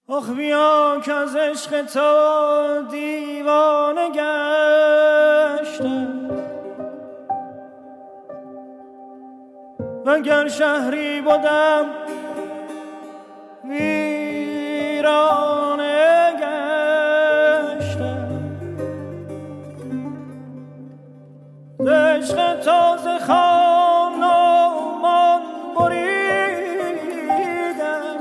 آخ بیا که از عشق تو دیوانه گشتم، وگر شهری بودم ویرانه گشتم. ز عشق تو ز خان و مان بریدم،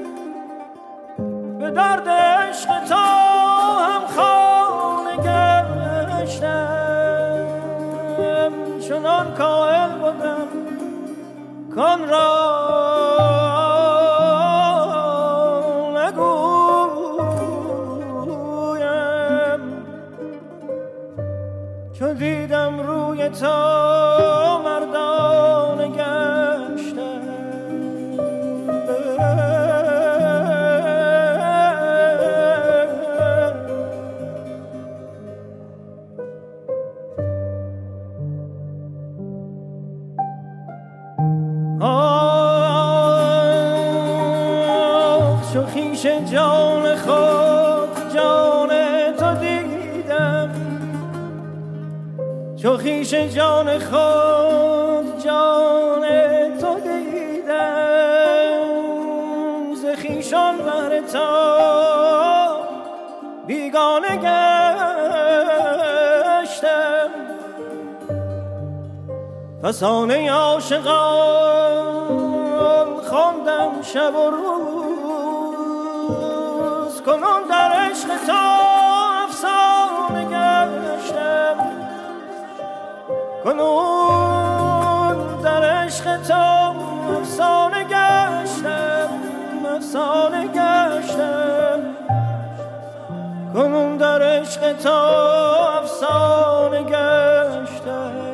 به درد عشق تو هم خانه گشتم. چنان کائل بودم کان را نگویم، چون دیدم روی تو مردانه گشتم. چو خویش جان خود جان تو دیدم، چو خویش جان خود جان تو دیدم، ز خویشان بهر تو بیگانه گشتم. فسانه عاشقان خواندم شب و روز، کنون در عشق تو افسانه گشتم. کنون در عشق تو افسانه گشتم، افسانه گشتم. کنون در عشق تو افسانه گشتم.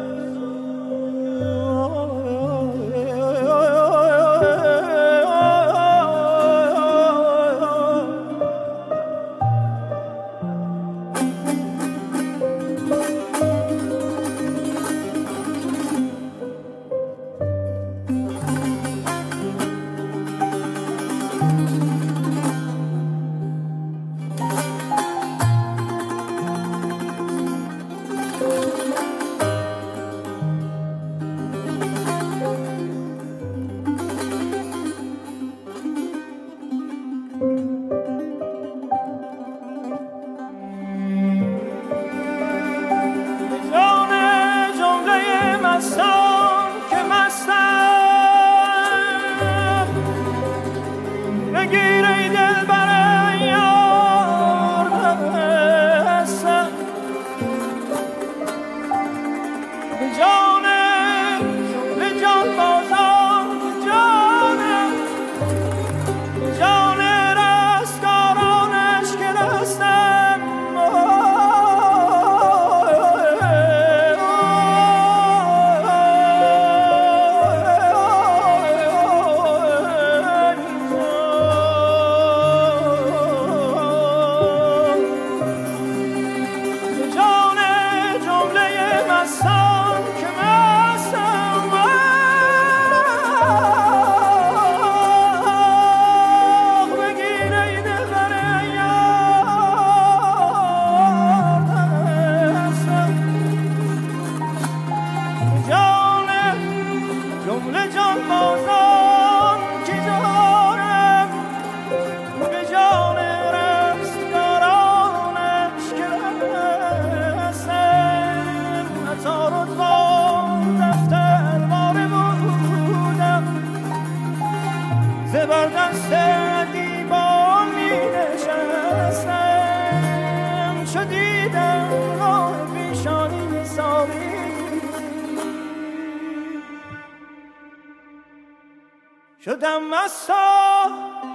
شدم مستا،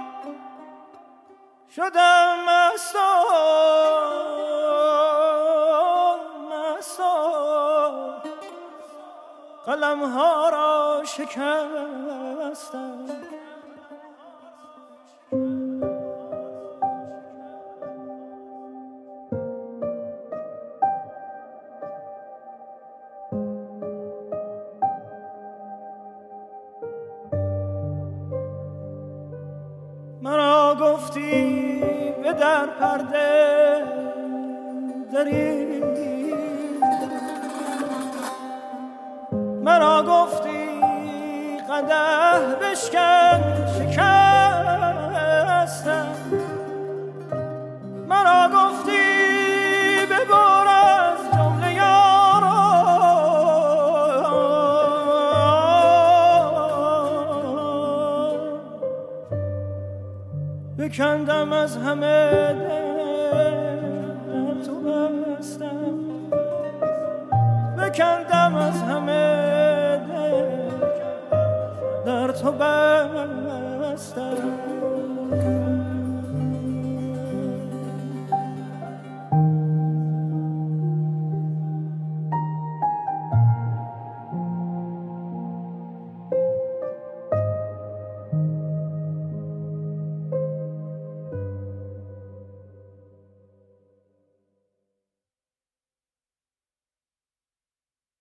شدم مستا، مستا، قلم ها را شکستم. مرا گفتی به در پرده درید، مرا گفتی قدح بشکن شکستم، مرا گفتی ببر از جمله یاران، بکندم از همه در تو بستم، بکندم از همه در تو بستم.